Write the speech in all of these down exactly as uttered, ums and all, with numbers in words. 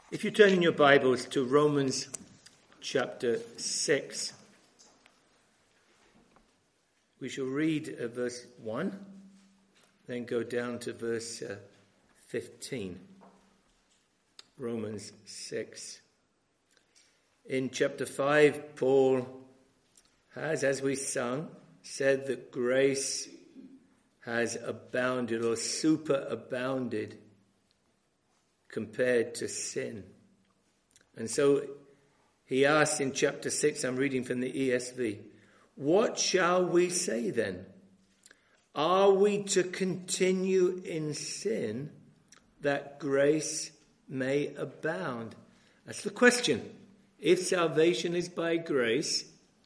If you turn in your Bibles to Romans chapter six, we shall read uh, verse one, then go down to verse uh, fifteen. Romans six. In chapter five, Paul has, as we sung, said that grace has abounded or superabounded compared to sin. And so he asks in chapter six, I'm reading from the E S V, what shall we say then? Are we to continue in sin that grace may abound? That's the question. If salvation is by grace,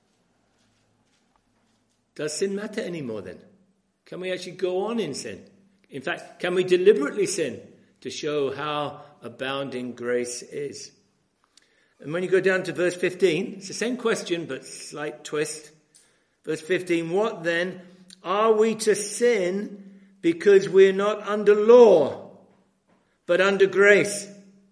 does sin matter anymore then? Can we actually go on in sin? In fact, can we deliberately sin to show how abounding grace is? And when you go down to verse fifteen, it's the same question, but slight twist. Verse fifteen, what then? Are we to sin because we're not under law, but under grace?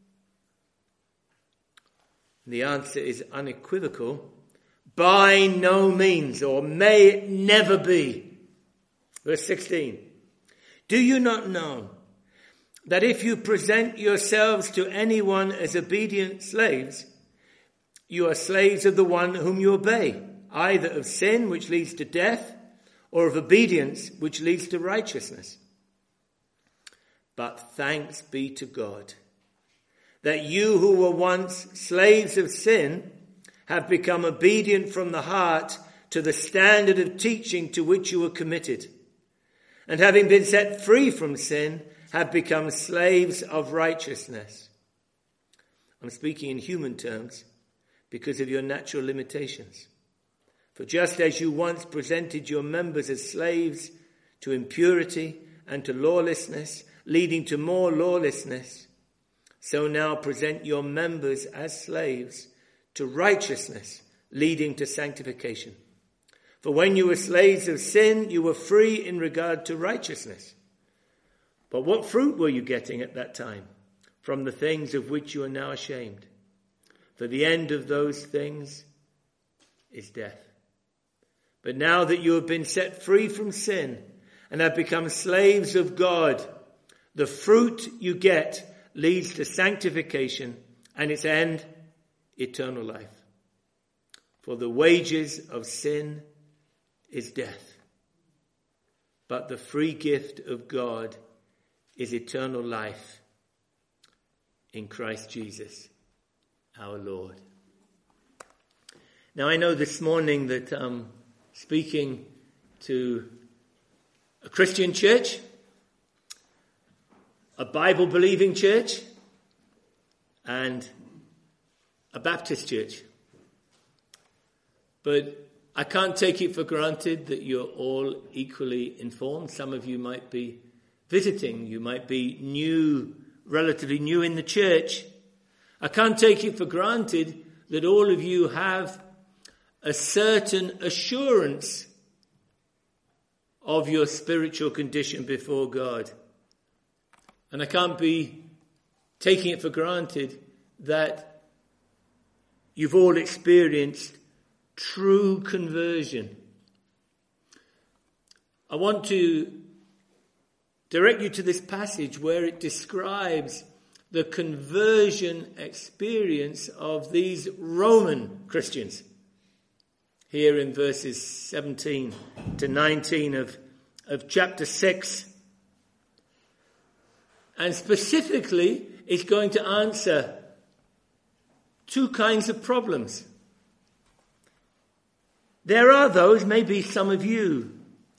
The answer is unequivocal. By no means, or may it never be. Verse sixteen, do you not know that if you present yourselves to anyone as obedient slaves, you are slaves of the one whom you obey, either of sin, which leads to death, or of obedience, which leads to righteousness? But thanks be to God, that you who were once slaves of sin have become obedient from the heart to the standard of teaching to which you were committed, and having been set free from sin, have become slaves of righteousness. I'm speaking in human terms because of your natural limitations. For just as you once presented your members as slaves to impurity and to lawlessness, leading to more lawlessness, so now present your members as slaves to righteousness, leading to sanctification. For when you were slaves of sin, you were free in regard to righteousness. But what fruit were you getting at that time from the things of which you are now ashamed? For the end of those things is death. But now that you have been set free from sin and have become slaves of God, the fruit you get leads to sanctification, and its end, eternal life. For the wages of sin is death, but the free gift of God is eternal life in Christ Jesus, our Lord. Now I know this morning that I'm speaking to a Christian church, a Bible-believing church, and a Baptist church. But I can't take it for granted that you're all equally informed. Some of you might be visiting, you might be new, relatively new in the church. I can't take it for granted that all of you have a certain assurance of your spiritual condition before God. And I can't be taking it for granted that you've all experienced true conversion. I want to direct you to this passage where it describes the conversion experience of these Roman Christians. Here in verses seventeen to nineteen of, of chapter six. And specifically, it's going to answer two kinds of problems. There are those, maybe some of you,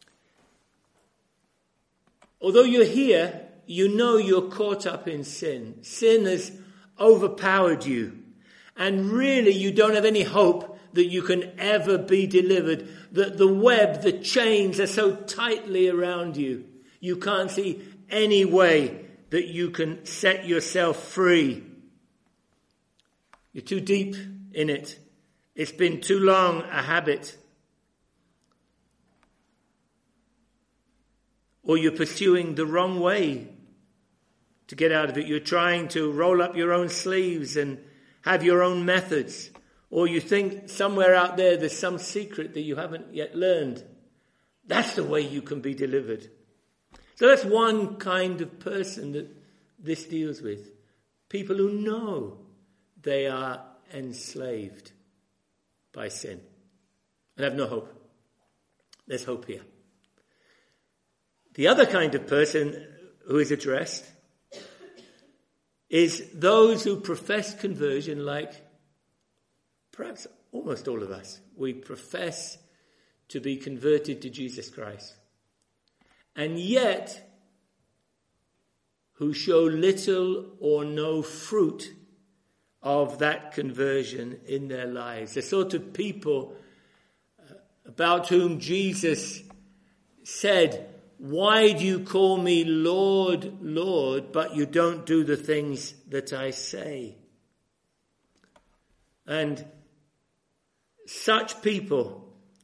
although you're here, you know you're caught up in sin. Sin has overpowered you. And really you don't have any hope that you can ever be delivered. That the web, the chains are so tightly around you. You can't see any way that you can set yourself free. You're too deep in it. It's been too long a habit. Or you're pursuing the wrong way to get out of it. You're trying to roll up your own sleeves and have your own methods. Or you think somewhere out there there's some secret that you haven't yet learned. That's the way you can be delivered. So that's one kind of person that this deals with. People who know they are enslaved by sin and have no hope. There's hope here. The other kind of person who is addressed is those who profess conversion, like perhaps almost all of us. We profess to be converted to Jesus Christ, and yet who show little or no fruit of that conversion in their lives. The sort of people about whom Jesus said, "Why do you call me Lord, Lord, but you don't do the things that I say?" And such people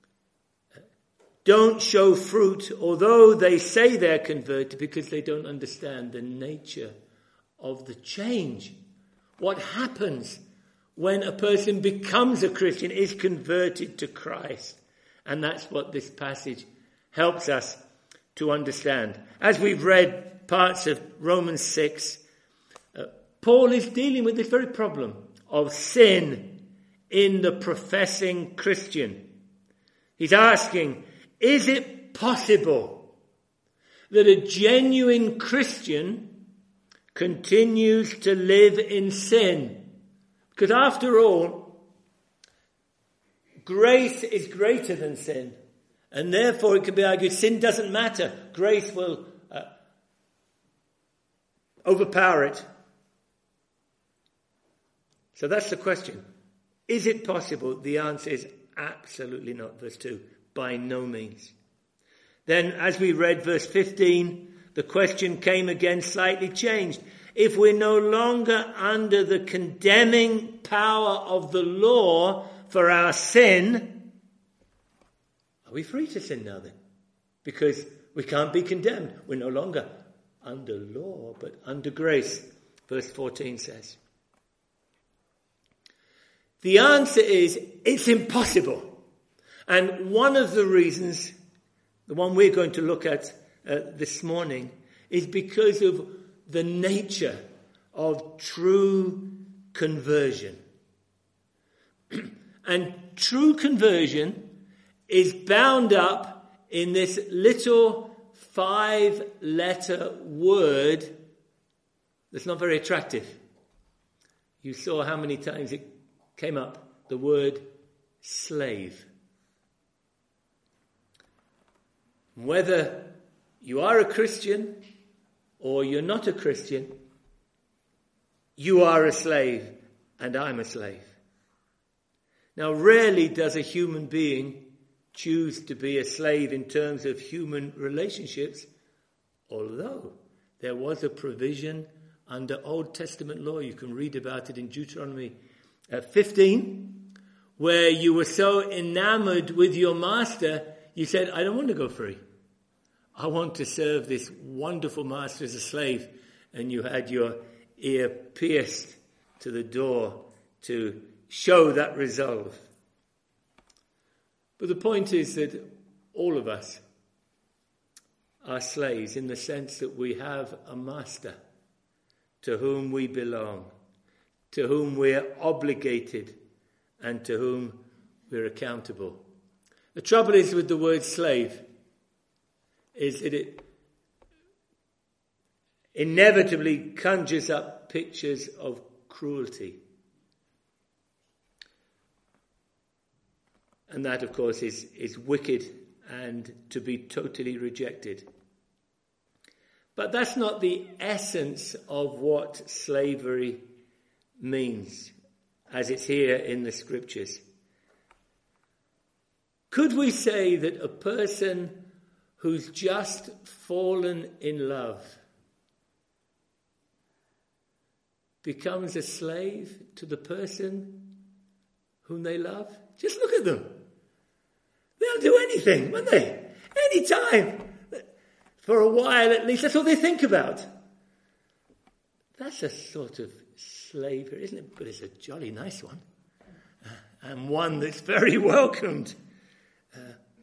don't show fruit, although they say they're converted, because they don't understand the nature of the change. What happens when a person becomes a Christian, is converted to Christ. And that's what this passage helps us to understand. As we've read parts of Romans six, uh, Paul is dealing with this very problem of sin in the professing Christian. He's asking, is it possible that a genuine Christian continues to live in sin? Because after all, grace is greater than sin. And therefore it can be argued sin doesn't matter. Grace will uh, overpower it. So that's the question. Is it possible? The answer is absolutely not. Verse two. By no means. Then as we read verse fifteen, the question came again slightly changed. If we're no longer under the condemning power of the law for our sin, are we free to sin now then? Because we can't be condemned. We're no longer under law, but under grace. Verse fourteen says. The answer is, it's impossible. And one of the reasons, the one we're going to look at uh, this morning, is because of the nature of true conversion. And true conversion is bound up in this little five-letter word that's not very attractive. You saw how many times it came up, the word slave. Whether you are a Christian or you're not a Christian, you are a slave and I'm a slave. Now, rarely does a human being choose to be a slave in terms of human relationships, although there was a provision under Old Testament law. You can read about it in Deuteronomy fifteen, where you were so enamored with your master, you said, I don't want to go free. I want to serve this wonderful master as a slave. And you had your ear pierced to the door to show that resolve. But the point is that all of us are slaves in the sense that we have a master to whom we belong, to whom we're obligated, and to whom we're accountable. The trouble is with the word slave is that it inevitably conjures up pictures of cruelty. And that, of course, is, is wicked and to be totally rejected. But that's not the essence of what slavery means, as it's here in the scriptures. Could we say that a person who's just fallen in love becomes a slave to the person whom they love? Just look at them. They'll do anything, won't they? Any time. For a while at least, that's all they think about. That's a sort of slavery, isn't it? But it's a jolly nice one. Uh, and one that's very welcomed. Uh,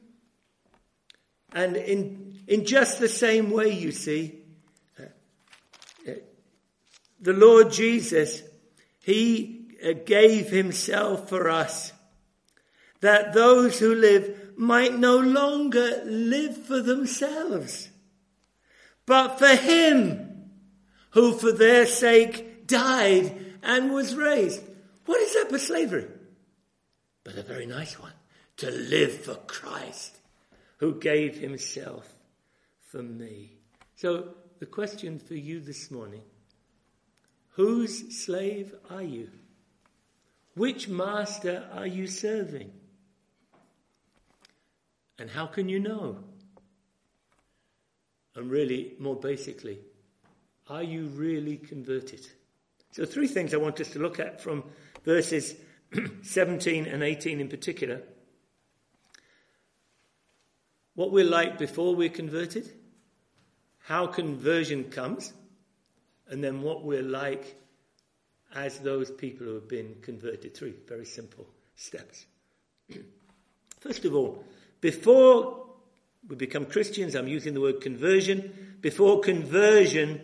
and in in just the same way, you see, uh, uh, the Lord Jesus, he uh, gave himself for us, that those who live might no longer live for themselves, but for him who for their sake died and was raised. What is that but slavery? But a very nice one. To live for Christ, who gave himself for me. So the question for you this morning, whose slave are you? Which master are you serving? And how can you know? And really, more basically, are you really converted? So three things I want us to look at from verses seventeen and eighteen in particular. What we're like before we're converted, how conversion comes, and then what we're like as those people who have been converted. Three very simple steps. First of all, before we become Christians, I'm using the word conversion. Before conversion,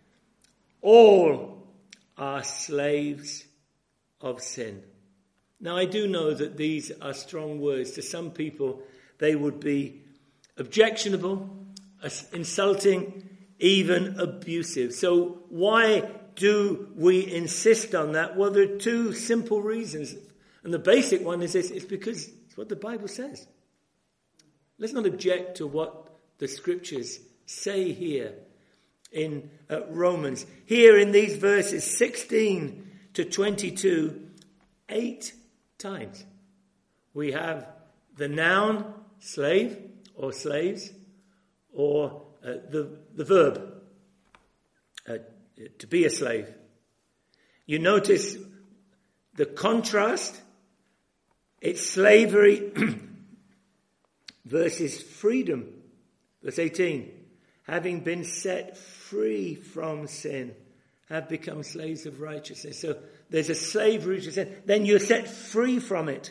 all are slaves of sin. Now, I do know that these are strong words. To some people, they would be objectionable, insulting, even abusive. So why do we insist on that? Well, there are two simple reasons. And the basic one is this: it's because it's what the Bible says. Let's not object to what the scriptures say here in uh, Romans. Here in these verses sixteen to twenty-two, eight times we have the noun slave or slaves, or uh, the, the verb uh, to be a slave. You notice the contrast. It's slavery versus freedom. Verse eighteen, having been set free from sin, have become slaves of righteousness. So there's a slavery to sin, then you're set free from it.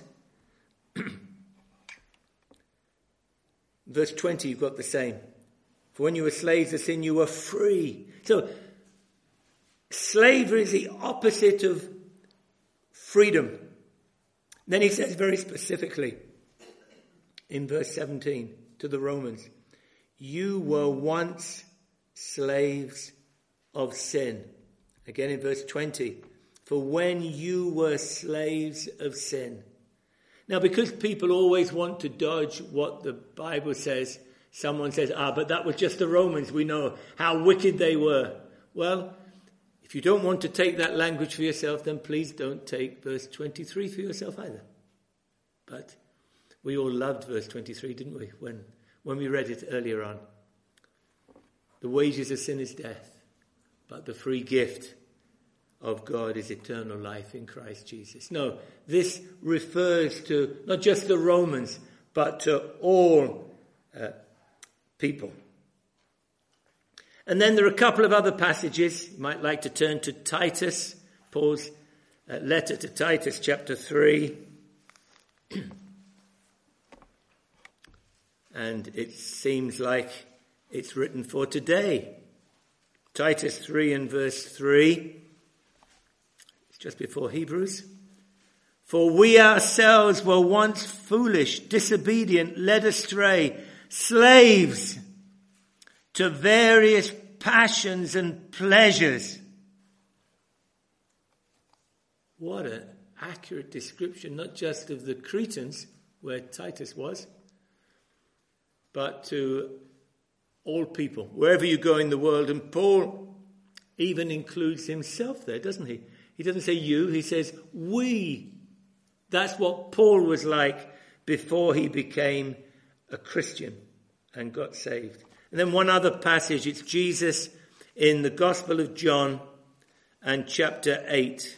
Verse twenty, you've got the same. For when you were slaves of sin, you were free. So slavery is the opposite of freedom. Then he says very specifically in verse seventeen to the Romans, you were once slaves of sin. Again in verse twenty, for when you were slaves of sin. Now, because people always want to dodge what the Bible says, someone says, ah, but that was just the Romans. We know how wicked they were. Well, if you don't want to take that language for yourself, then please don't take verse twenty-three for yourself either. But we all loved verse twenty-three, didn't we, when, when we read it earlier on? The wages of sin is death, but the free gift of God is eternal life in Christ Jesus. No, this refers to not just the Romans, but to all uh, people. And then there are a couple of other passages. You might like to turn to Titus, Paul's uh, letter to Titus, chapter three. And it seems like it's written for today. Titus three and verse three. It's just before Hebrews. For we ourselves were once foolish, disobedient, led astray, slaves to various passions and pleasures. What an accurate description, not just of the Cretans, where Titus was, but to all people, wherever you go in the world. And Paul even includes himself there, doesn't he? He doesn't say you, he says we. That's what Paul was like before he became a Christian and got saved. And then one other passage, it's Jesus in the Gospel of John and chapter eight,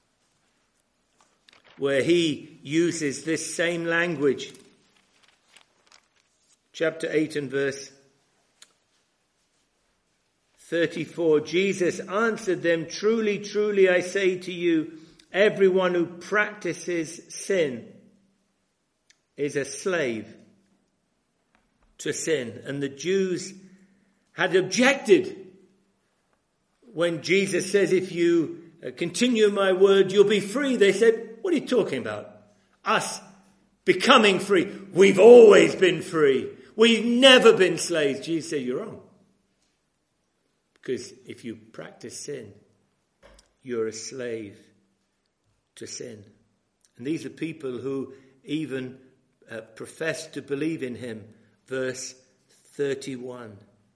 where he uses this same language. Chapter eight and verse thirty-four, Jesus answered them, "Truly, truly, I say to you, everyone who practices sin is a slave to sin." And the Jews had objected when Jesus says, "If you continue my word, you'll be free." They said, "What are you talking about? Us becoming free? We've always been free. We've never been slaves." Jesus said, "You're wrong. Because if you practice sin, you're a slave to sin." And these are people who even uh, profess to believe in him. Verse thirty-one.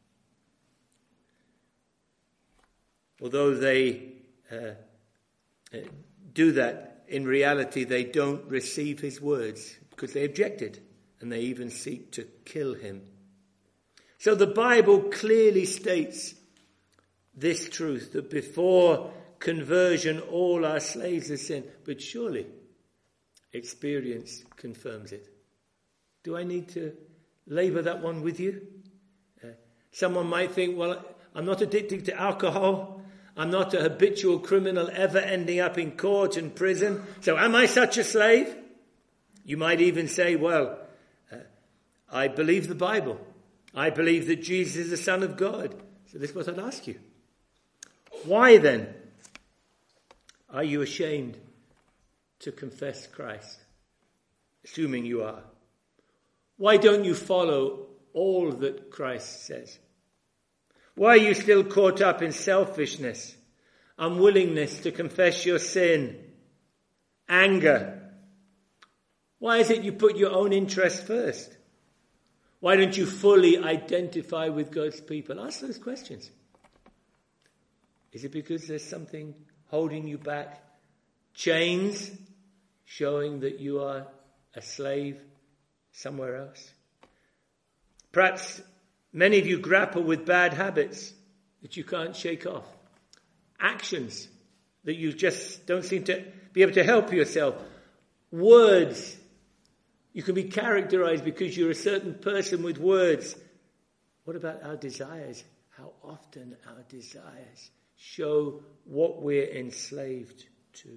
Although they uh, uh, do that, in reality they don't receive his words because they objected and they even seek to kill him. So the Bible clearly states this truth, that before conversion all are slaves of sin. But surely experience confirms it. Do I need to labour that one with you? Uh, someone might think, well, I'm not addicted to alcohol. I'm not a habitual criminal ever ending up in court and prison. So am I such a slave? You might even say, well, uh, I believe the Bible. I believe that Jesus is the Son of God. So this is what I'd ask you. Why then are you ashamed to confess Christ? Assuming you are. Why don't you follow all that Christ says? Why are you still caught up in selfishness, unwillingness to confess your sin, anger? Why is it you put your own interest first? Why don't you fully identify with God's people? Ask those questions. Is it because there's something holding you back? Chains showing that you are a slave somewhere else? Perhaps many of you grapple with bad habits that you can't shake off. Actions that you just don't seem to be able to help yourself. Words. You can be characterized because you're a certain person with words. What about our desires? How often our desires show what we're enslaved to.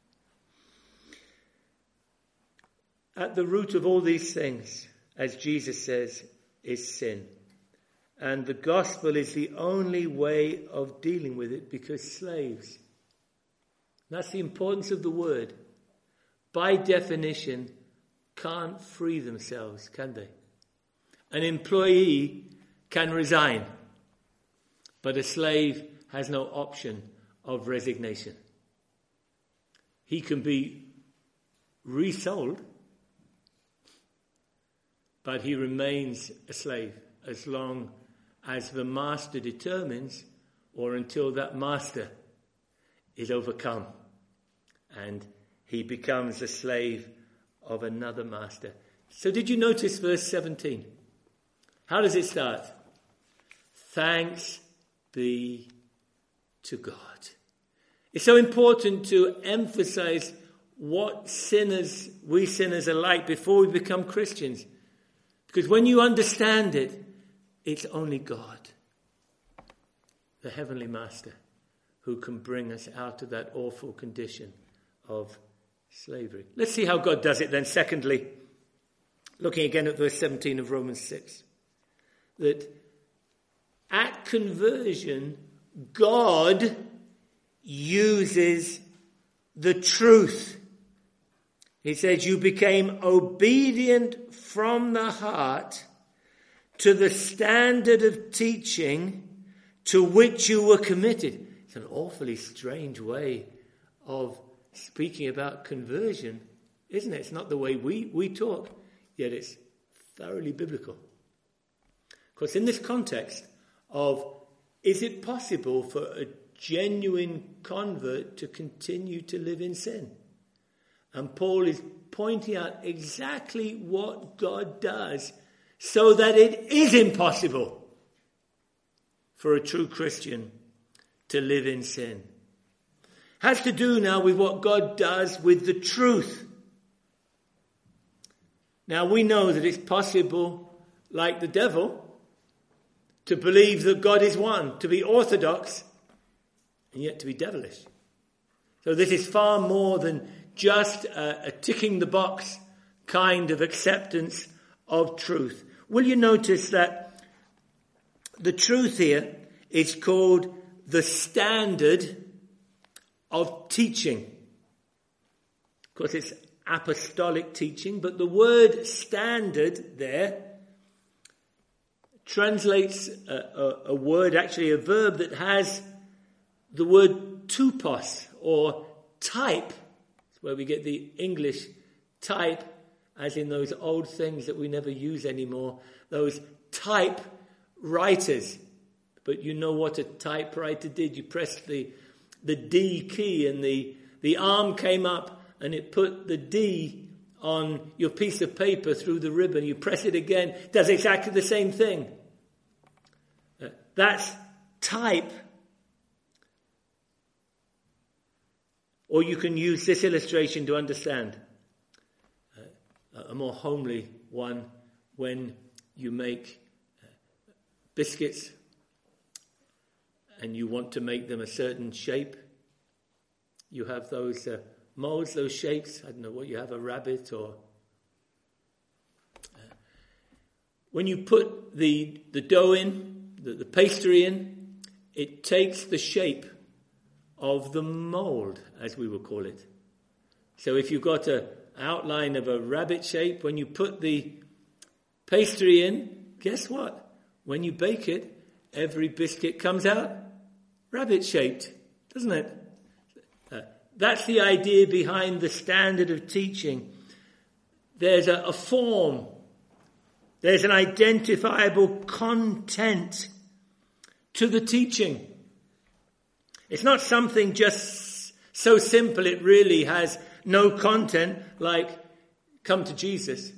At the root of all these things, as Jesus says, is sin. And the gospel is the only way of dealing with it, because slaves, that's the importance of the word, by definition, can't free themselves, can they? An employee can resign, but a slave has no option of resignation. He can be resold, but he remains a slave as long as the master determines, or until that master is overcome and he becomes a slave of another master. So did you notice verse seventeen? How does it start? Thanks be to God. It's so important to emphasize what sinners, we sinners are like before we become Christians. Because when you understand it, it's only God, the Heavenly Master, who can bring us out of that awful condition of slavery. Let's see how God does it then. Secondly, looking again at verse seventeen of Romans six, that at conversion, God uses the truth. He says, you became obedient from the heart to the standard of teaching to which you were committed. It's an awfully strange way of speaking about conversion, isn't it? It's not the way we, we talk, yet it's thoroughly biblical. Of course, in this context of, is it possible for a genuine convert to continue to live in sin? And Paul is pointing out exactly what God does so that it is impossible for a true Christian to live in sin. Has to do now with what God does with the truth. Now we know that it's possible, like the devil, to believe that God is one, to be orthodox, and yet to be devilish. So this is far more than just a, a ticking the box kind of acceptance of truth. Will you notice that the truth here is called the standard of teaching? Of course, it's apostolic teaching, but the word standard there translates a, a, a word, actually a verb that has the word tupos or type. It's where we get the English type, as in those old things that we never use anymore, those type writers. But you know what a typewriter did. You pressed the, the D key and the, the arm came up and it put the D on your piece of paper through the ribbon. You press it again, it does exactly the same thing. Uh, that's type. Or you can use this illustration to understand. Uh, a more homely one, when you make uh, biscuits and you want to make them a certain shape. You have those uh, molds, those shapes. I don't know what you have, a rabbit or... Uh, when you put the, the dough in, the, the pastry in, it takes the shape of the mold, as we will call it. So if you've got an outline of a rabbit shape, when you put the pastry in, guess what? When you bake it, every biscuit comes out rabbit-shaped, doesn't it? Uh, that's the idea behind the standard of teaching. There's a, a form. There's an identifiable content to the teaching. It's not something just so simple it really has no content, like come to Jesus.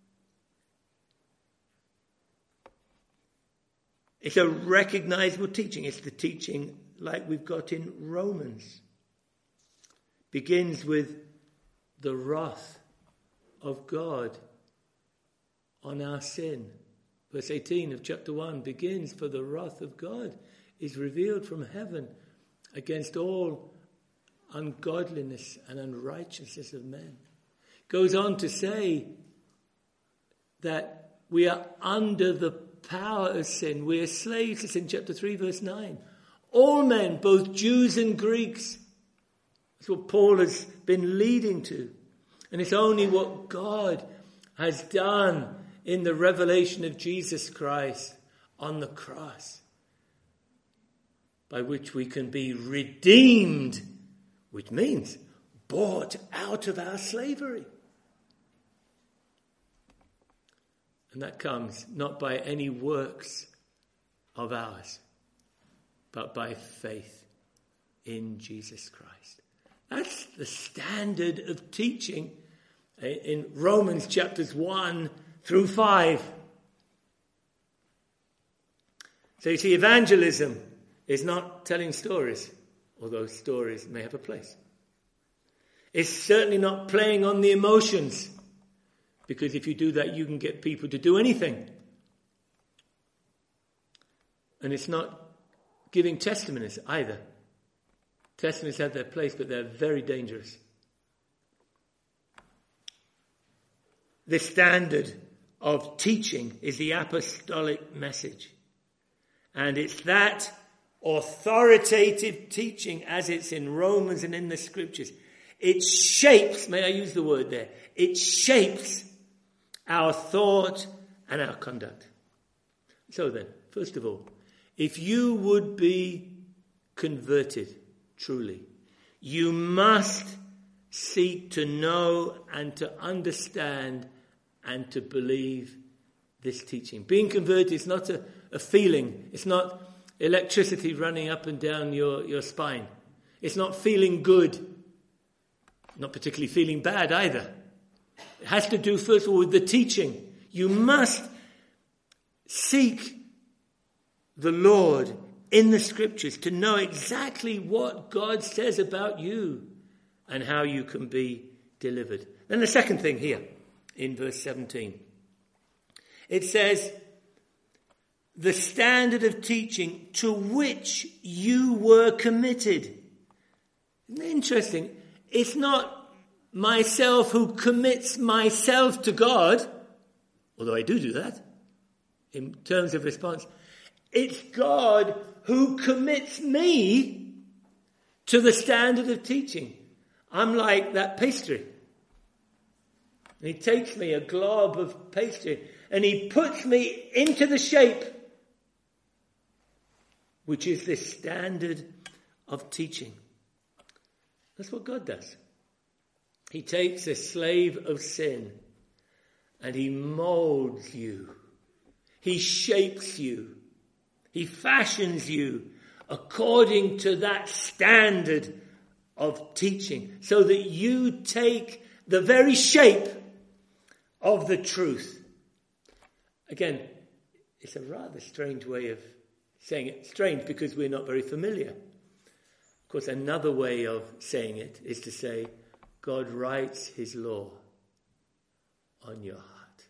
It's a recognizable teaching. It's the teaching like we've got in Romans. Begins with the wrath of God on our sin. Verse eighteen of chapter one begins, for the wrath of God is revealed from heaven against all ungodliness and unrighteousness of men. Goes on to say that we are under the power of sin. We are slaves to sin, chapter three, verse nine. All men, both Jews and Greeks. That's what Paul has been leading to. And it's only what God has done in the revelation of Jesus Christ on the cross, by which we can be redeemed, which means bought out of our slavery. And that comes not by any works of ours, but by faith in Jesus Christ. That's the standard of teaching in Romans chapters one through five. So you see, evangelism is not telling stories, although stories may have a place. It's certainly not playing on the emotions, because if you do that, you can get people to do anything. And it's not giving testimonies either. Testimonies have their place, but they're very dangerous. The standard of teaching is the apostolic message. And it's that authoritative teaching as it's in Romans and in the scriptures. It shapes, may I use the word there, it shapes our thought and our conduct. So then, first of all, if you would be converted truly, you must seek to know and to understand and to believe this teaching. Being converted is not a, a feeling. It's not electricity running up and down your, your spine. It's not feeling good. Not particularly feeling bad either. It has to do, first of all, with the teaching. You must seek the Lord in the scriptures to know exactly what God says about you and how you can be delivered. Then the second thing here in verse seventeen. It says, the standard of teaching to which you were committed. Isn't it interesting? It's not myself who commits myself to God, although I do do that in terms of response. It's God who commits me to the standard of teaching. I'm like that pastry. And he takes me, a glob of pastry, and he puts me into the shape, which is the standard of teaching. That's what God does. He takes a slave of sin and he molds you. He shapes you. He fashions you according to that standard of teaching, so that you take the very shape of the truth. Again, it's a rather strange way of saying it. Strange because we're not very familiar. Of course, another way of saying it is to say, God writes his law on your heart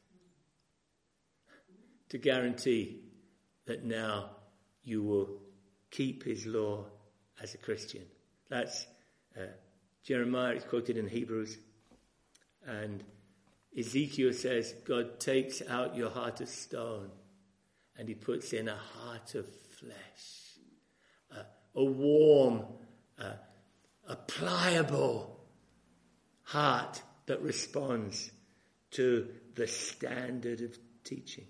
to guarantee that now you will keep his law as a Christian. That's uh, Jeremiah is quoted in Hebrews, and Ezekiel says God takes out your heart of stone and he puts in a heart of flesh, uh, a warm, uh, a pliable heart that responds to the standard of teaching.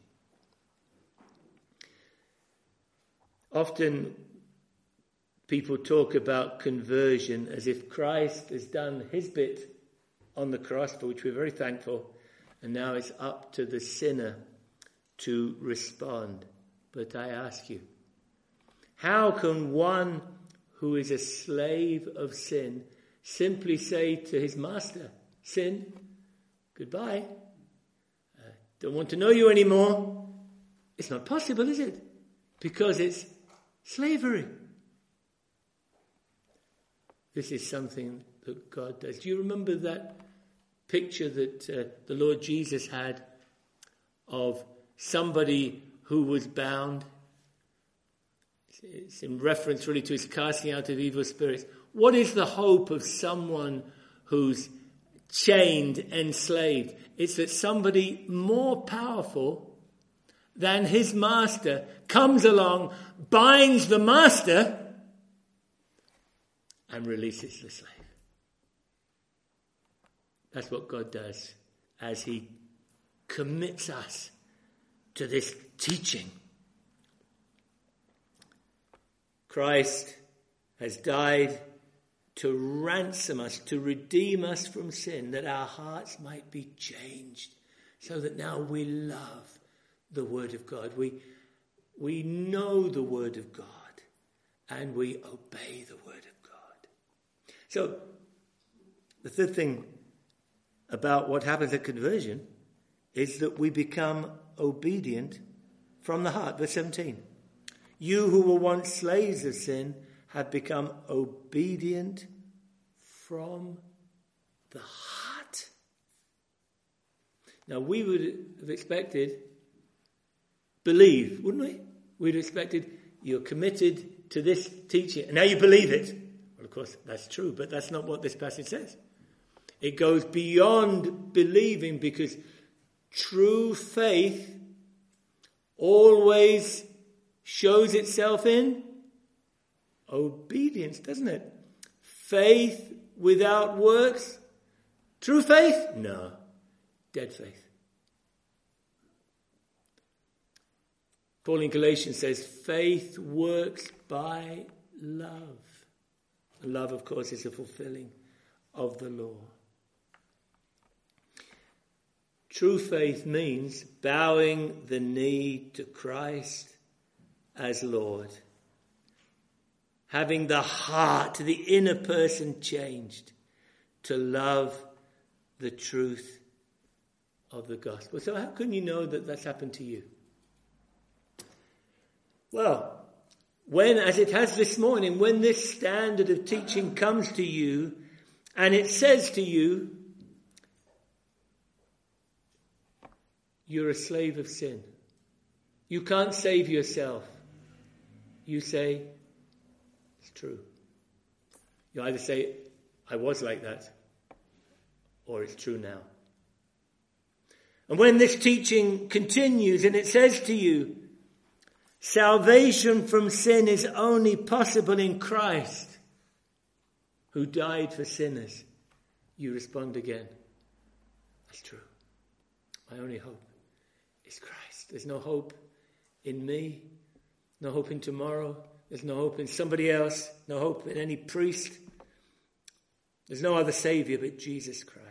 Often people talk about conversion as if Christ has done his bit on the cross, for which we're very thankful, and now it's up to the sinner to respond. But I ask you, how can one who is a slave of sin simply say to his master, sin, goodbye, uh, don't want to know you anymore? It's not possible, is it? Because it's slavery. This is something that God does. Do you remember that picture that uh, the Lord Jesus had of somebody who was bound? It's in reference really to his casting out of evil spirits. What is the hope of someone who's chained, enslaved? It's that somebody more powerful than his master comes along, binds the master, and releases the slave. That's what God does as he commits us to this teaching. Christ has died to ransom us, to redeem us from sin, that our hearts might be changed, so that now we love the Word of God. We, we know the Word of God, and we obey the Word of God. So, the third thing about what happens at conversion is that we become obedient from the heart. Verse seventeen. You who were once slaves of sin have become obedient from the heart. Now, we would have expected believe, wouldn't we? We'd have expected you're committed to this teaching, and now you believe it. Well, of course, that's true, but that's not what this passage says. It goes beyond believing, because true faith always shows itself in obedience, doesn't it? Faith without works. True faith? No. Dead faith. Paul in Galatians says, faith works by love. Love, of course, is the fulfilling of the law. True faith means bowing the knee to Christ as Lord. Having the heart, the inner person changed to love the truth of the gospel. So how can you know that that's happened to you? Well, when, as it has this morning, when this standard of teaching comes to you and it says to you, you're a slave of sin. You can't save yourself. You say, it's true. You either say, I was like that, or it's true now. And when this teaching continues and it says to you, salvation from sin is only possible in Christ, who died for sinners, you respond again, that's true. My only hope is Christ. There's no hope in me, no hope in tomorrow. There's no hope in somebody else, no hope in any priest. There's no other Saviour but Jesus Christ.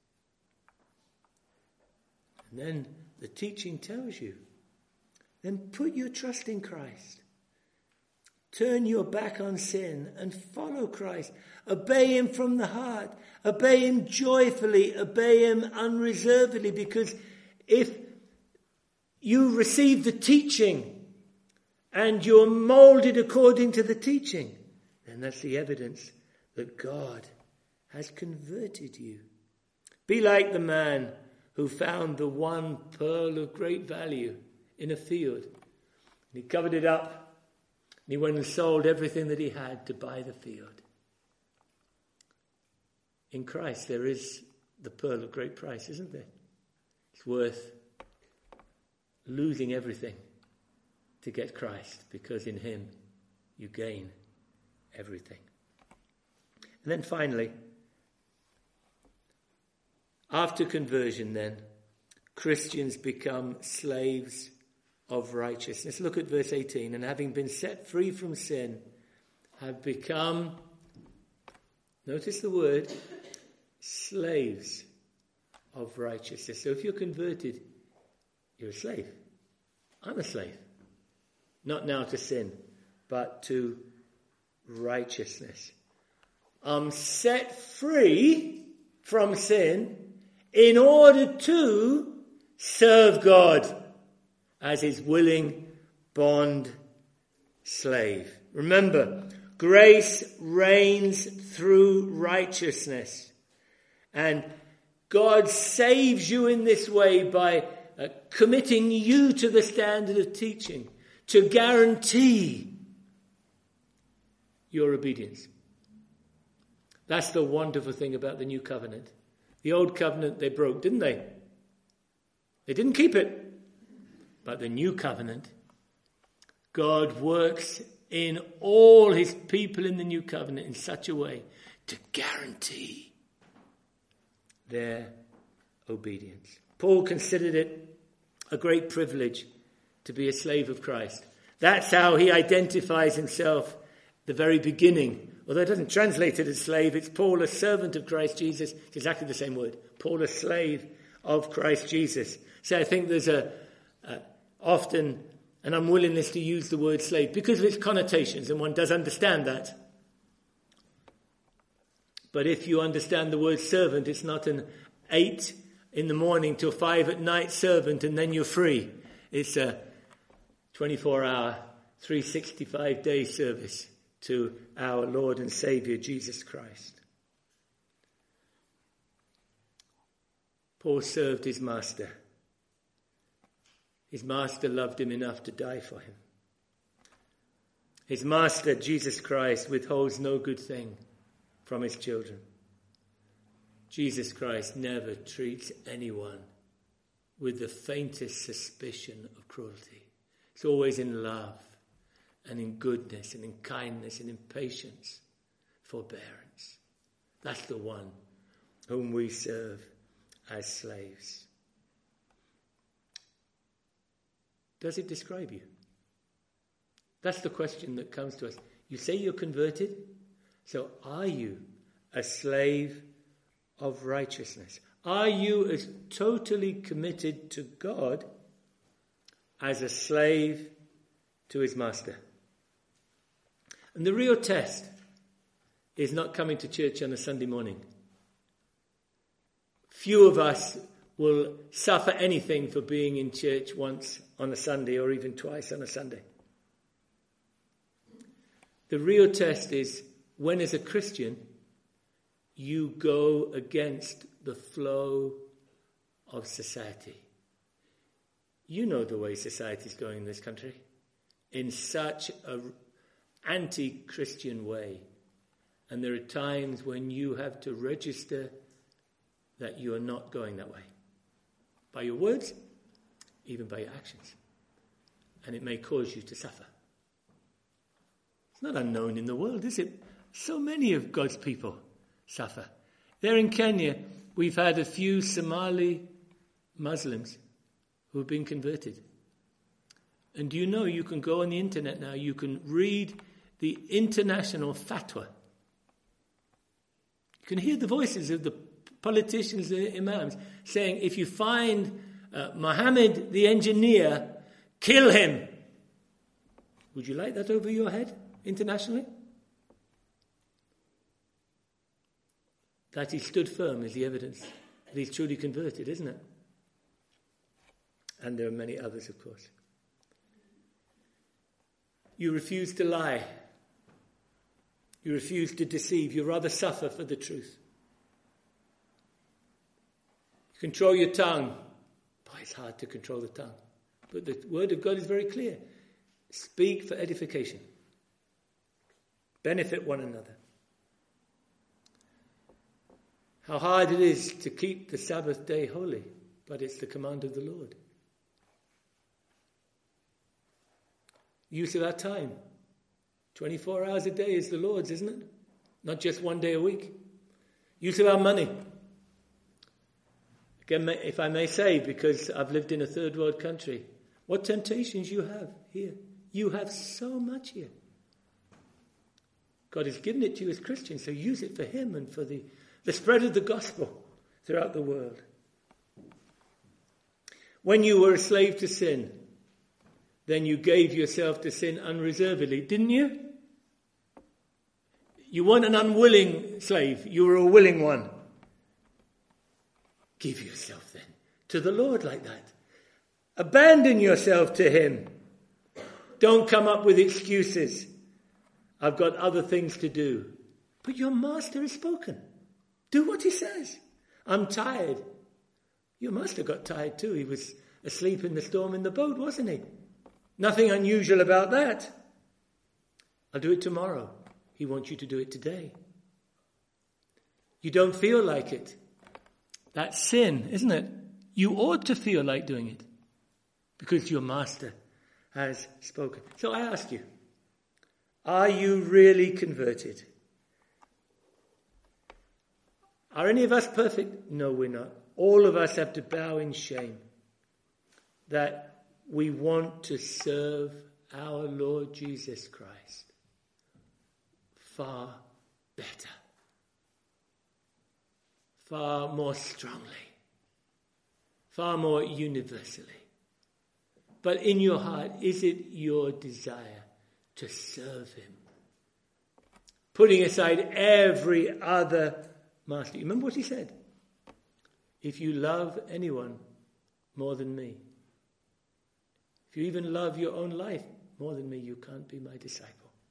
And then the teaching tells you, then put your trust in Christ. Turn your back on sin and follow Christ. Obey him from the heart. Obey him joyfully. Obey him unreservedly, because if you receive the teaching and you're molded according to the teaching, then that's the evidence that God has converted you. Be like the man who found the one pearl of great value in a field. And he covered it up, and he went and sold everything that he had to buy the field. In Christ there is the pearl of great price, isn't there? It's worth losing everything to get Christ, because in him you gain everything. And then finally, after conversion then, Christians become slaves of righteousness. Look at verse eighteen. And having been set free from sin, have become, notice the word, slaves of righteousness. So if you're converted, you're a slave. I'm a slave. Not now to sin, but to righteousness. I'm set free from sin in order to serve God as his willing bond slave. Remember, grace reigns through righteousness. And God saves you in this way by uh, committing you to the standard of teaching, to guarantee your obedience. That's the wonderful thing about the new covenant. The old covenant they broke, didn't they? They didn't keep it. But the new covenant, God works in all his people in the new covenant in such a way to guarantee their obedience. Paul considered it a great privilege to be a slave of Christ. That's how he identifies himself at the very beginning. Although it doesn't translate it as slave, it's Paul, a servant of Christ Jesus. It's exactly the same word. Paul, a slave of Christ Jesus. So I think there's a, a often an unwillingness to use the word slave because of its connotations, and one does understand that. But if you understand the word servant, it's not an eight in the morning till five at night servant and then you're free. It's a twenty-four hour, three hundred sixty-five day service to our Lord and Saviour Jesus Christ. Paul served his master. His master loved him enough to die for him. His master, Jesus Christ, withholds no good thing from his children. Jesus Christ never treats anyone with the faintest suspicion of cruelty. It's always in love and in goodness and in kindness and in patience, forbearance. That's the one whom we serve as slaves. Does it describe you? That's the question that comes to us. You say you're converted, so are you a slave of righteousness? Are you as totally committed to God as a slave to his master? And the real test is not coming to church on a Sunday morning. Few of us will suffer anything for being in church once on a Sunday or even twice on a Sunday. The real test is when, as a Christian, you go against the flow of society. You know the way society is going in this country, in such an anti-Christian way. And there are times when you have to register that you are not going that way. By your words, even by your actions. And it may cause you to suffer. It's not unknown in the world, is it? So many of God's people suffer. There in Kenya, we've had a few Somali Muslims who have been converted. And do you know, you can go on the internet now, you can read the international fatwa. You can hear the voices of the politicians, the imams, saying, if you find uh, Mohammed the engineer, kill him. Would you like that over your head internationally? That he stood firm is the evidence that he's truly converted, isn't it? And there are many others, of course. You refuse to lie. You refuse to deceive. You rather suffer for the truth. You control your tongue. Boy, it's hard to control the tongue. But the word of God is very clear. Speak for edification. Benefit one another. How hard it is to keep the Sabbath day holy, but it's the command of the Lord. Use of our time. twenty-four hours a day is the Lord's, isn't it? Not just one day a week. Use of our money. Again, if I may say, because I've lived in a third world country, what temptations you have here. You have so much here. God has given it to you as Christians, so use it for Him and for the, the spread of the gospel throughout the world. When you were a slave to sin, then you gave yourself to sin unreservedly, didn't you? You weren't an unwilling slave, you were a willing one. Give yourself then to the Lord like that. Abandon yourself to Him. Don't come up with excuses. I've got other things to do. But your master has spoken. Do what he says. I'm tired. Your master got tired too. He was asleep in the storm in the boat, wasn't he? Nothing unusual about that. I'll do it tomorrow. He wants you to do it today. You don't feel like it. That's sin, isn't it? You ought to feel like doing it because your master has spoken. So I ask you, are you really converted? Are any of us perfect? No, we're not. All of us have to bow in shame that we want to serve our Lord Jesus Christ far better, far more strongly, far more universally. But in your heart, is it your desire to serve Him? Putting aside every other master. You remember what He said? If you love anyone more than me, if you even love your own life more than me, you can't be my disciple.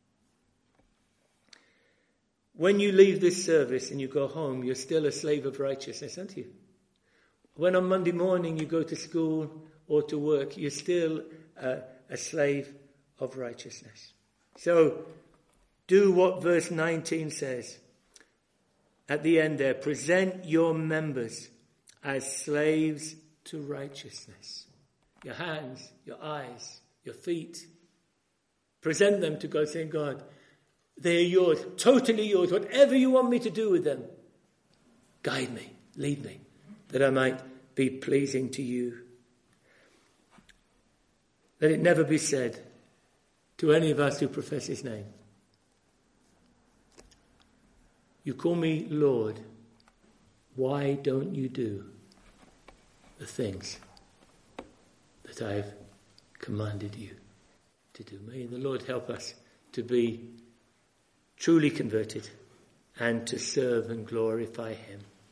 When you leave this service and you go home, you're still a slave of righteousness, aren't you? When on Monday morning you go to school or to work, you're still uh, a slave of righteousness. So do what verse nineteen says. At the end there, present your members as slaves to righteousness. Your hands, your eyes, your feet. Present them to God, saying, God, they are yours, totally yours. Whatever you want me to do with them, guide me, lead me, that I might be pleasing to you. Let it never be said to any of us who profess His name, you call me Lord, why don't you do the things that I've commanded you to do? May the Lord help us to be truly converted and to serve and glorify Him.